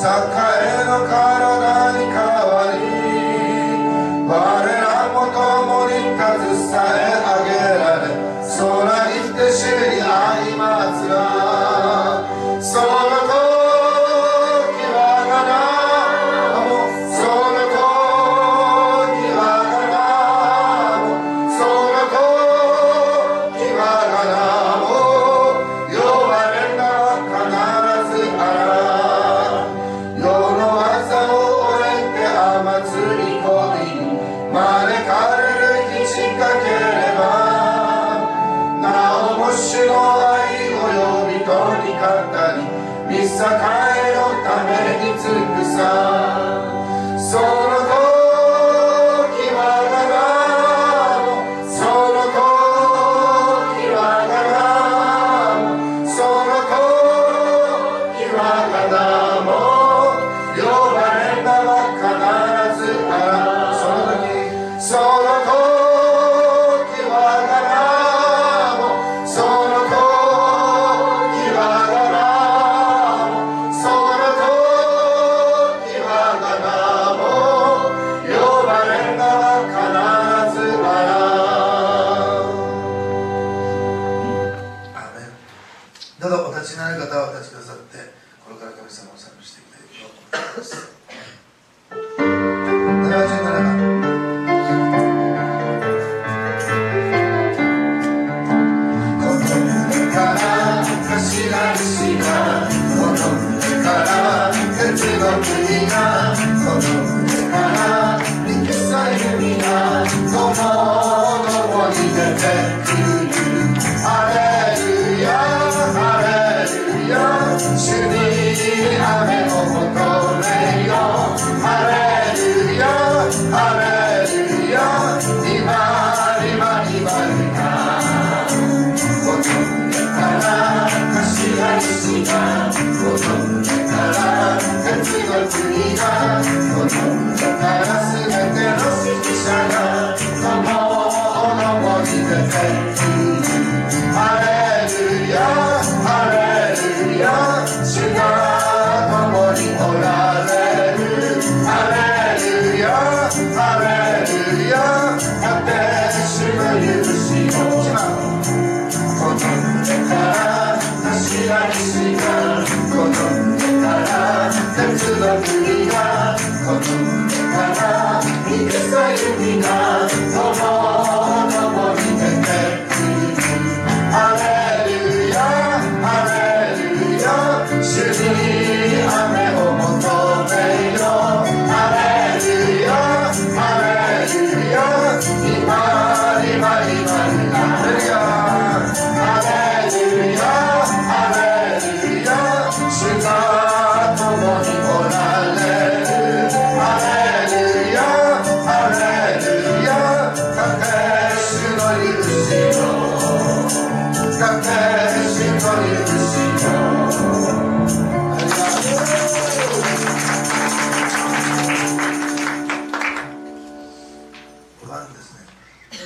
栄の体に変わり、我らも共に携え上げられ、空にて主に会いますら、その時はがなも、その時はがなも、その時はがなも、呼ばれたら必ずあら、世の技を終えて雨釣り恋に招かれる日近ければ、なおも主の愛を呼び取り語り、見境のために尽くさ、その時はがなも、その時はがなも、その時はがなも、呼ばれたら必ずあら、その時、その時はがなも、その時はがなも、その時はがなも、呼ばれたら必ずあら。アーメン。どうぞお立ちになる方はお立ちくださって、これから神様を賛美していきたいと思います。77番。頭がこの上から鉄の国がこの上から肉さ弓がこの共に出てくる。ハレルヤハレルヤ、主に雨を求めよ。ハレルヤハレルヤ、今この上から頭石がこの上から鉄の国がこの上から全ての指揮者が共に出てくる。ハレルヤハレルヤ、主が共におられる。ハレルヤハレルヤ、あって主の許しをこの上から頭石がこの上から鉄の国がこの上から肉さ弓が共に出てくる。ハレルヤハレルヤ、主に雨を求めよ。ハレルヤハレルヤ、今ハレルヤハレルヤハレルヤ、主が共におられる。ハレルヤハレルヤ、たけ主の許しをたけ主の許しを。不安ですね。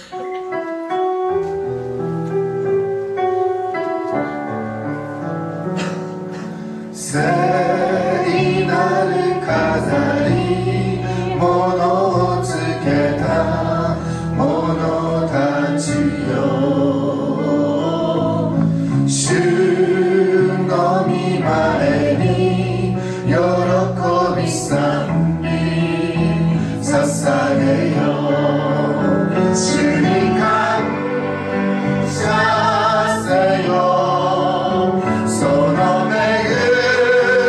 聖なる飾り物をつけた者たちよ、主の御前に喜び賛美捧げよ。主に感謝せよ、その恵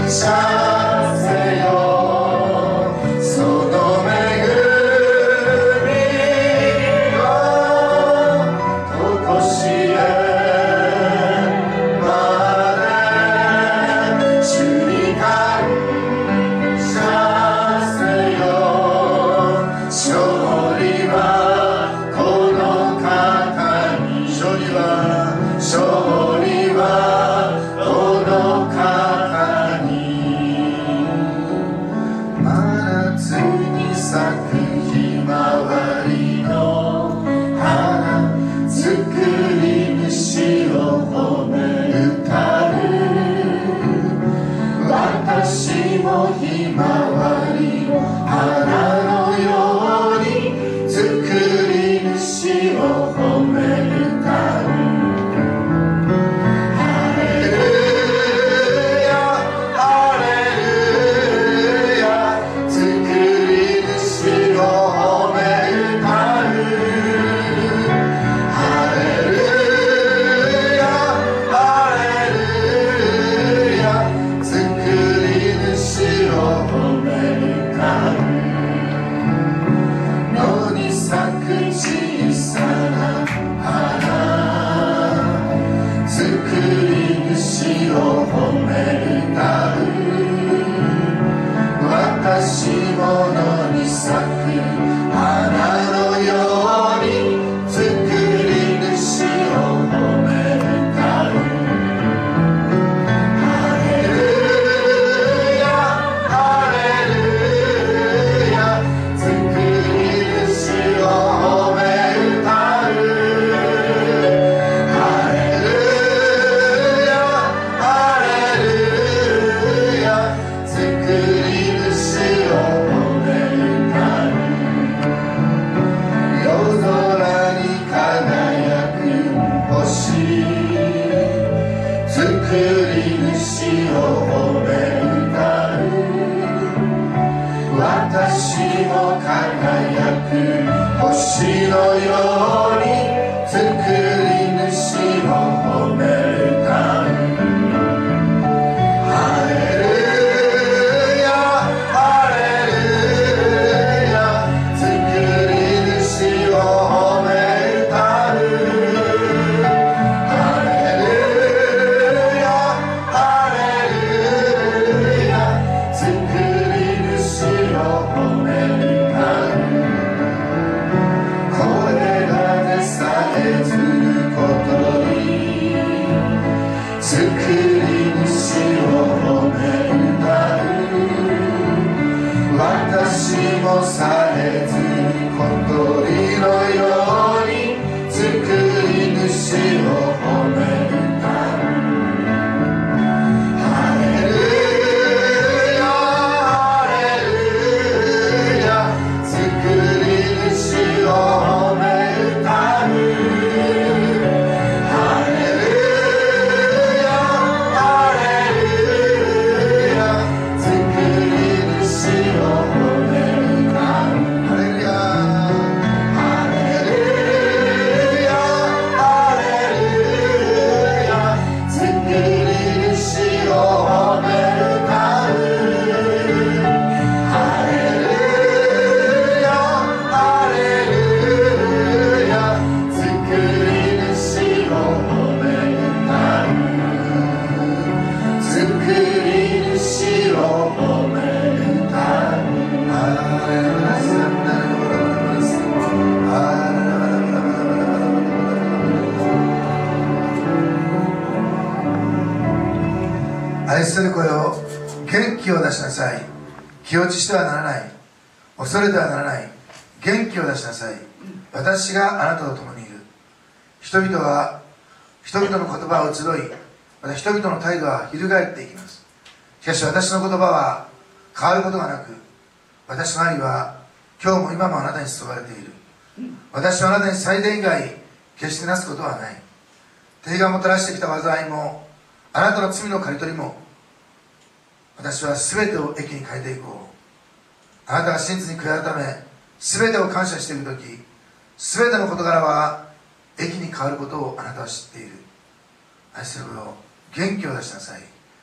愛する子よ、元気を出しなさい。気落ちしてはならない。恐れてはならない。元気を出しなさい。私があなたと共にいる。人々は人々の言葉を移ろい、また人々の態度は翻っていきます。しかし私の言葉は変わることがなく、私の愛は今日も今もあなたに注がれている。私はあなたに最善以外決してなすことはない。敵がもたらしてきた災いもあなたの罪の刈り取りも、私は全てを益に変えていこう。あなたが真実に悔い改め全てを感謝しているとき、全ての事柄は益に変わることをあなたは知っている。愛する子よ、元気を出しなさい。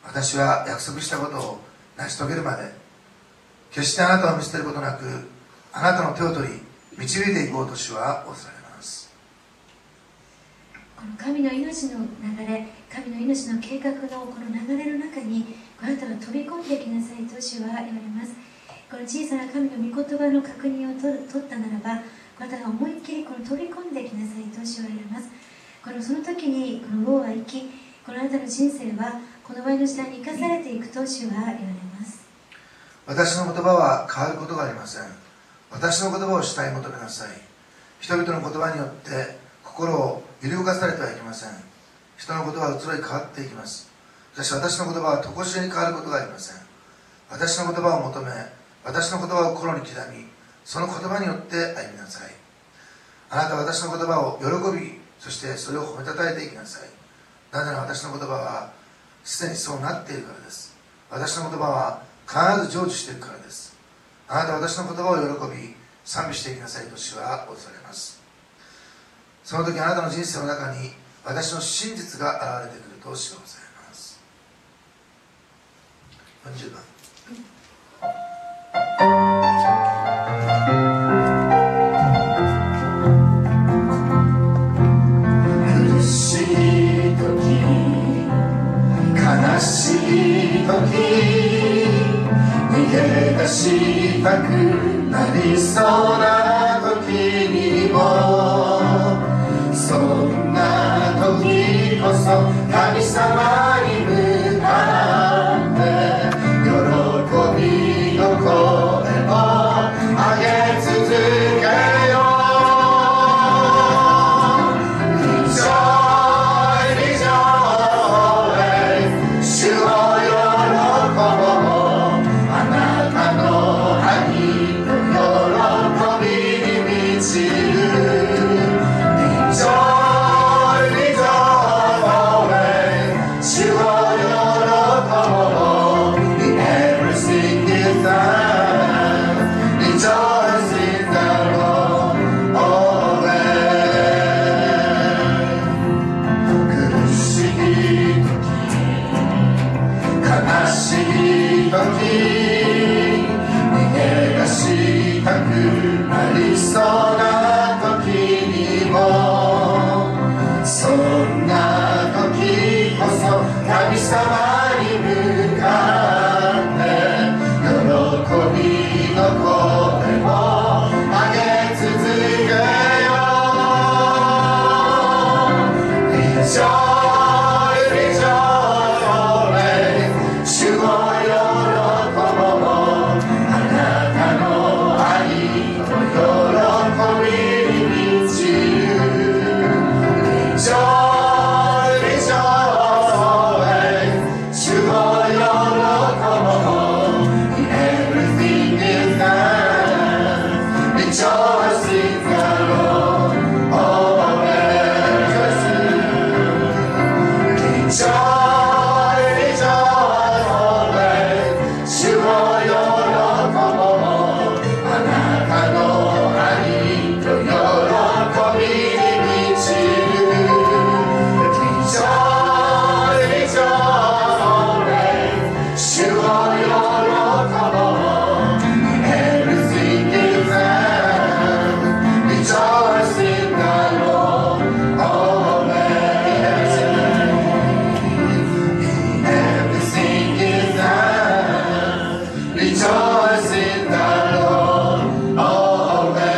私は約束したことを成し遂げるまで決してあなたを見捨てることなく、あなたの手を取り導いていこうと主は仰せられます。 この神の命の流れ、神の命の計画のこの流れの中にあなたは飛び込んでいきなさいと主は言われます。この小さな神の御言葉の確認を取ったならば、あなたが思いっきりこの飛び込んでいきなさいと主は言われます。その時にこの王は生き、このあなたの人生はこの前の時代に生かされていくと主は言われます。 私の言葉は変わることがありません。私の言葉を主体求めなさい。人々の言葉によって心を揺り動かされてはいけません。人の言葉は移ろい変わっていきます。しかし私の言葉は常しえに変わることがありません。私の言葉を求め、私の言葉を心に刻み、その言葉によって歩みなさい。あなたは私の言葉を喜び、そしてそれを褒めたたえていきなさい。なぜなら私の言葉はすでにそうなっているからです。私の言葉は必ず成就しているからです。あなたは私の言葉を喜び賛美していきなさいと主は仰せられます。その時あなたの人生の中に私の真実が現れてくると主はございます。40番。 苦しい時、悲しい時、逃げ出したくなりそうな時にも、そんな時こそ神様に向かって喜びの声を上げ続けよう。Rejoice, rejoice、主を喜ぼう。あなたの愛と喜びに満ちる。そうな時にも、そんな時こそ神様に向かって喜びの声を上げ続けよう。Rejoice, rejoice、主を喜ぼう。あなたの愛と喜びに満ちる。Rejoice, rejoice、主を喜ぼう。Everything is done。 Rejoice in the Lord always。 Rejoice, rejoice always、 主を喜ぼう。あなたの愛と喜びに満ちる。Rejoice, rejoice、 主を喜ぼう。Everything is done。 Rejoice in the Lord always。 Everything is done。 Rejoice in the Lord always。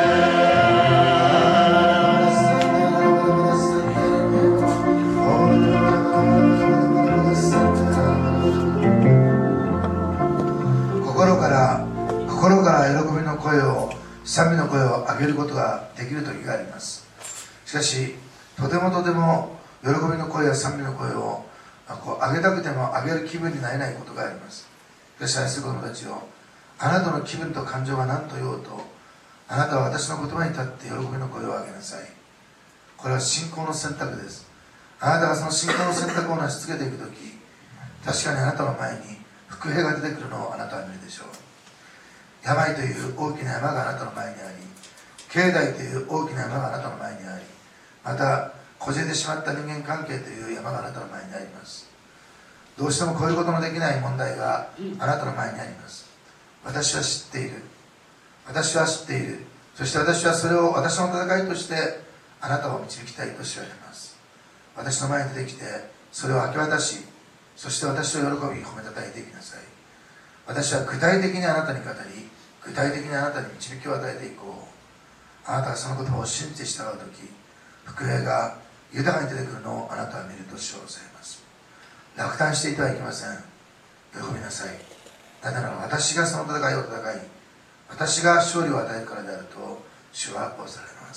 心から喜びの声を、賛美の声を上げることができる時があります。しかしとても喜びの声や賛美の声を上げたくても上げる気分になれないことがあります。しかし愛する子供たちよ、あなたの気分と感情が何と言おうと、あなたは私の言葉に立って喜びの声を上げなさい。これは信仰の選択です。あなたがその信仰の選択を成し遂げていくとき、確かにあなたの前に伏兵が出てくるのをあなたは見るでしょう。病という大きな山があなたの前にあり、境内という大きな山があなたの前にあり、またこじれてしまった人間関係という山があなたの前にあります。 どうしても超えることのできない問題があなたの前にあります。私は知っている。私は知っている。そして私はそれを私の戦いとしてあなたを導きたいと知られます。私の前に出てきてそれを明け渡し、そして私を喜び褒めたたえていきなさい。私は具体的にあなたに語り、具体的にあなたに導きを与えていこう。あなたがその言葉を信じて従うとき、福栄が豊かに出てくるのをあなたは見ると主はされます。落胆していてはいけません。喜びなさい。なぜなら私がその戦いを戦い、私が勝利を与えるからであると主は仰せられます。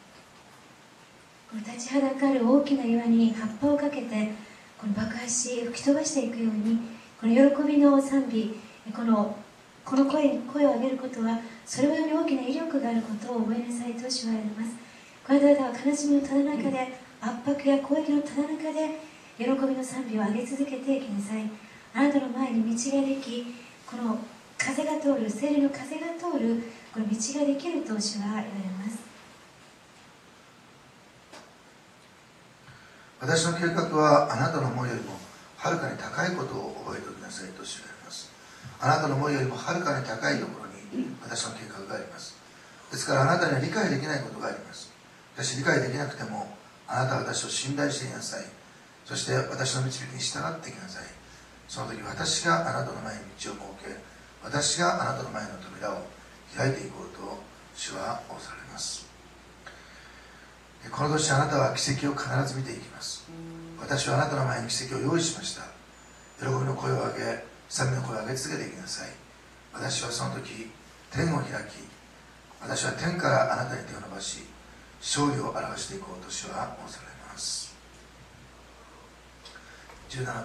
立ちはだかる大きな岩に葉っぱをかけてこの爆発し吹き飛ばしていくように、この喜びの賛美、この声を上げることはそれほどに大きな威力があることを覚えなさいと主は言われます。この方は悲しみのただ中で、圧迫や攻撃のただ中で喜びの賛美を上げ続けていきなさい。あなたの前に道ができ、この風が通る、聖霊の風が通るこの道ができると主は言われます。 私の計画はあなたの思いよりもはるかに高いことを覚えておきなさいと知られます。あなたの思いよりもはるかに高いところに私の計画があります。ですからあなたには理解できないことがあります。しかし理解できなくてもあなたは私を信頼していなさい。そして私の導きに従っていきなさい。その時私があなたの前に道を設け、私があなたの前の扉を開いていこうと主は仰せられます。この年あなたは奇跡を必ず見ていきます。私はあなたの前に奇跡を用意しました。喜びの声を上げ、賛美の声を上げ続けていきなさい。私はその時天を開き、私は天からあなたに手を伸ばし、勝利を表していこうと主は仰せられます。17番。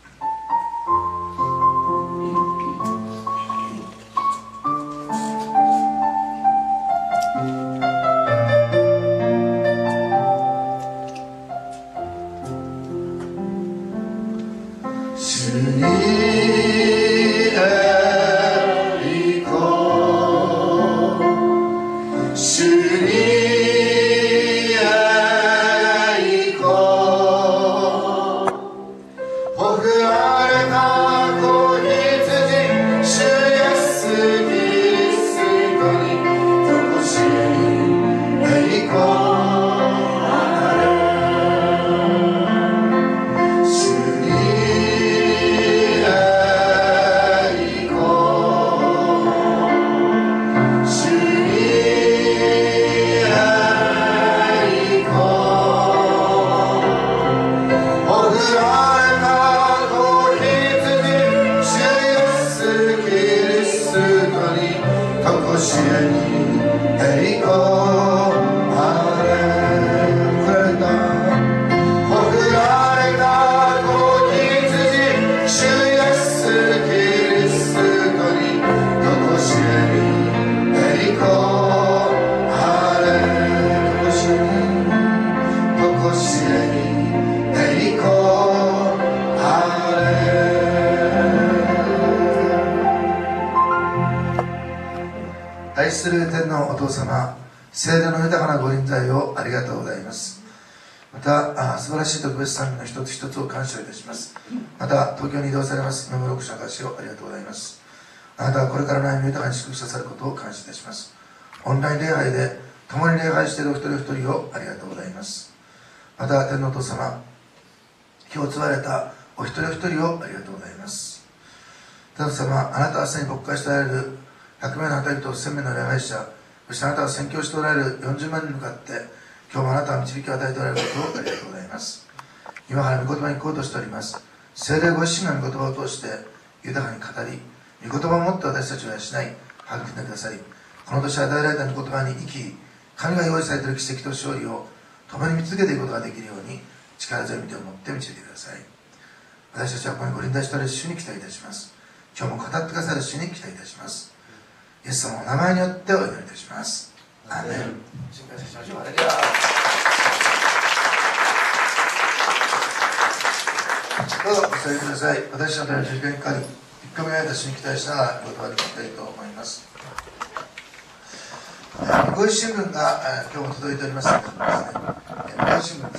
愛する天のお父様、聖霊の豊かなご臨在をありがとうございます。また素晴らしい特別賛美の一つ一つを感謝いたします。また東京に移動されます野村牧師の証をありがとうございます。あなたはこれからの歩み豊かに祝福させることを感謝いたします。オンライン礼拝で共に礼拝しているお一人お一人をありがとうございます。また天のお父様、今日継がれたお一人お一人をありがとうございます。天の様、あなたはすでに牧会しておられる100名の働きと1000名の礼拝者、そしてあなたが宣教しておられる40万人に向かって今日もあなたは導きを与えておられることをありがとうございます。今から御言葉に行こうとしております。聖霊ご自身が御言葉を通して豊かに語り、御言葉をもって私たちを養い育んでください。この年与えられた御言葉に生き、神が用意されている奇跡と勝利を共に見続けていくことができるように力強い御手を持って導いてください。私たちはここにご臨在しておられる主に期待いたします。今日も語ってくださる主に期待いたします。イエス様のお名前によってお祈りいたします。アーメン。心配しましょう。ハレルヤ。どうぞお座りください。私のための十字架にかかり、一個目られた主に期待しながら御言葉に行きたいと思います。向日新聞が今日も届いておりますのでですね、向日新聞